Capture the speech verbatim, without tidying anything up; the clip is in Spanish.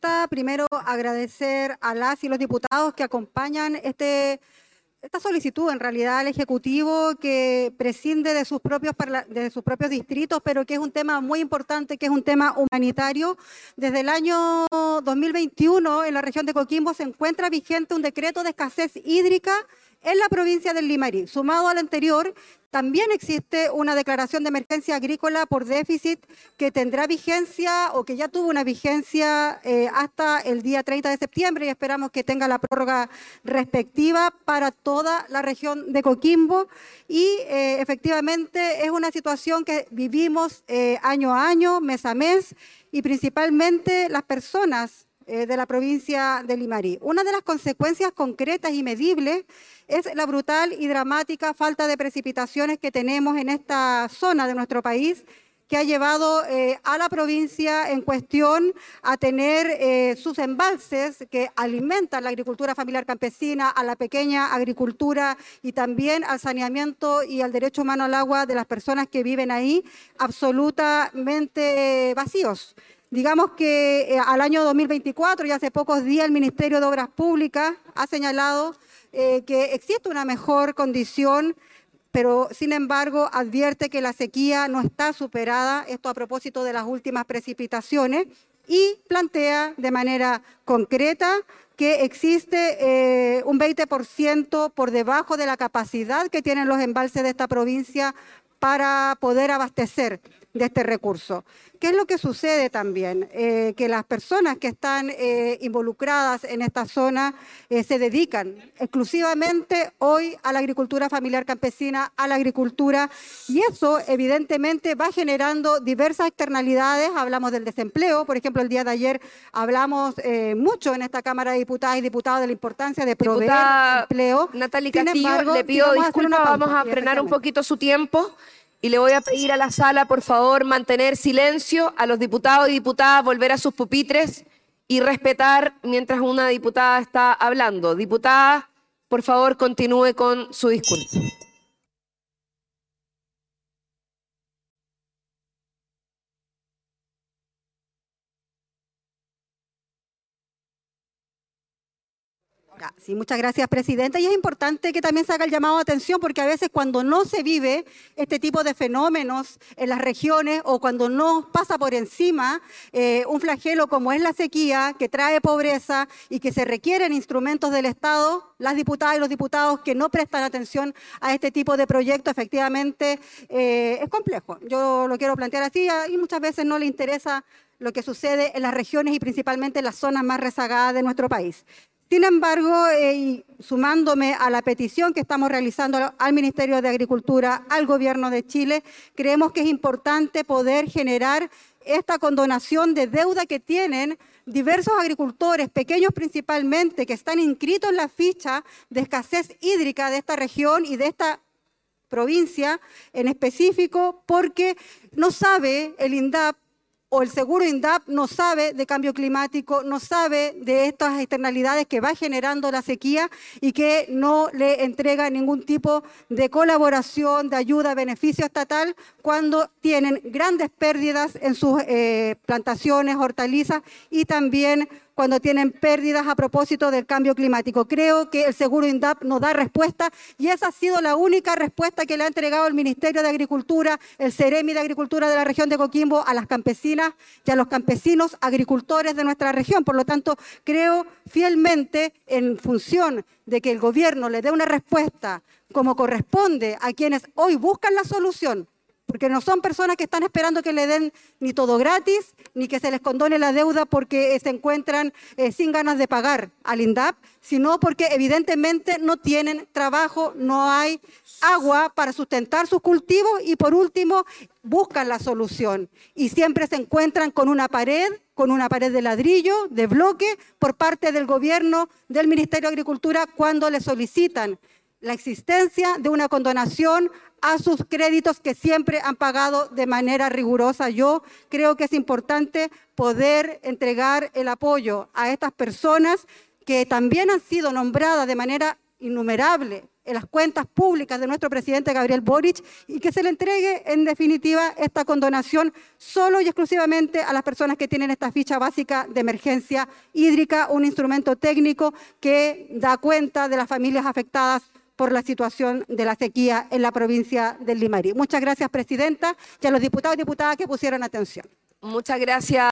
Primero, agradecer a las y los diputados que acompañan este, esta solicitud, en realidad, al Ejecutivo, que prescinde de sus, propios de sus propios distritos, pero que es un tema muy importante, que es un tema humanitario. Desde el año dos mil veintiuno, en la región de Coquimbo, se encuentra vigente un decreto de escasez hídrica en la provincia del Limarí. Sumado al anterior, también existe una declaración de emergencia agrícola por déficit que tendrá vigencia o que ya tuvo una vigencia eh, hasta el día treinta de septiembre y esperamos que tenga la prórroga respectiva para toda la región de Coquimbo. Y eh, efectivamente es una situación que vivimos eh, año a año, mes a mes, y principalmente las personas eh, de la provincia de Limarí. Una de las consecuencias concretas y medibles es la brutal y dramática falta de precipitaciones que tenemos en esta zona de nuestro país, que ha llevado eh, a la provincia en cuestión a tener eh, sus embalses que alimentan la agricultura familiar campesina, a la pequeña agricultura y también al saneamiento y al derecho humano al agua de las personas que viven ahí, absolutamente vacíos. Digamos que eh, al año dos mil veinticuatro, y hace pocos días, el Ministerio de Obras Públicas ha señalado Eh, que existe una mejor condición, pero sin embargo advierte que la sequía no está superada, esto a propósito de las últimas precipitaciones, y plantea de manera concreta que existe eh, un veinte por ciento por debajo de la capacidad que tienen los embalses de esta provincia para poder abastecer de este recurso. ¿Qué es lo que sucede también? Eh, que las personas que están eh, involucradas en esta zona eh, se dedican exclusivamente hoy a la agricultura familiar campesina, a la agricultura, y eso evidentemente va generando diversas externalidades. Hablamos del desempleo, por ejemplo, el día de ayer hablamos eh, mucho en esta Cámara de Diputadas y Diputados de la importancia de proveer Diputada empleo. Natalie Sin Castillo, embargo, le pido si vamos disculpas, a vamos a frenar un poquito su tiempo. Y le voy a pedir a la sala, por favor, mantener silencio, a los diputados y diputadas volver a sus pupitres y respetar mientras una diputada está hablando. Diputada, por favor, continúe con su discurso. Sí, muchas gracias, Presidenta. Y es importante que también se haga el llamado de atención, porque a veces cuando no se vive este tipo de fenómenos en las regiones o cuando no pasa por encima eh, un flagelo como es la sequía, que trae pobreza y que se requieren instrumentos del Estado, las diputadas y los diputados que no prestan atención a este tipo de proyectos, efectivamente eh, es complejo. Yo lo quiero plantear así y muchas veces no le interesa lo que sucede en las regiones y principalmente en las zonas más rezagadas de nuestro país. Sin embargo, eh, y sumándome a la petición que estamos realizando al Ministerio de Agricultura, al Gobierno de Chile, creemos que es importante poder generar esta condonación de deuda que tienen diversos agricultores, pequeños principalmente, que están inscritos en la ficha de escasez hídrica de esta región y de esta provincia en específico, porque no sabe el INDAP o el seguro INDAP no sabe de cambio climático, no sabe de estas externalidades que va generando la sequía y que no le entrega ningún tipo de colaboración, de ayuda, beneficio estatal cuando tienen grandes pérdidas en sus eh, plantaciones, hortalizas y también cuando tienen pérdidas a propósito del cambio climático. Creo que el seguro INDAP no da respuesta y esa ha sido la única respuesta que le ha entregado el Ministerio de Agricultura, el Ceremi de Agricultura de la región de Coquimbo a las campesinas y a los campesinos agricultores de nuestra región. Por lo tanto, creo fielmente en función de que el gobierno le dé una respuesta como corresponde a quienes hoy buscan la solución, porque no son personas que están esperando que le den ni todo gratis, ni que se les condone la deuda porque se encuentran eh, sin ganas de pagar al INDAP, sino porque evidentemente no tienen trabajo, no hay agua para sustentar sus cultivos y por último buscan la solución y siempre se encuentran con una pared, con una pared de ladrillo, de bloque, por parte del gobierno, del Ministerio de Agricultura, cuando le solicitan la existencia de una condonación a sus créditos que siempre han pagado de manera rigurosa. Yo creo que es importante poder entregar el apoyo a estas personas que también han sido nombradas de manera innumerable en las cuentas públicas de nuestro presidente Gabriel Boric y que se le entregue en definitiva esta condonación solo y exclusivamente a las personas que tienen esta ficha básica de emergencia hídrica, un instrumento técnico que da cuenta de las familias afectadas por la situación de la sequía en la provincia del Limarí. Muchas gracias, presidenta, y a los diputados y diputadas que pusieron atención. Muchas gracias.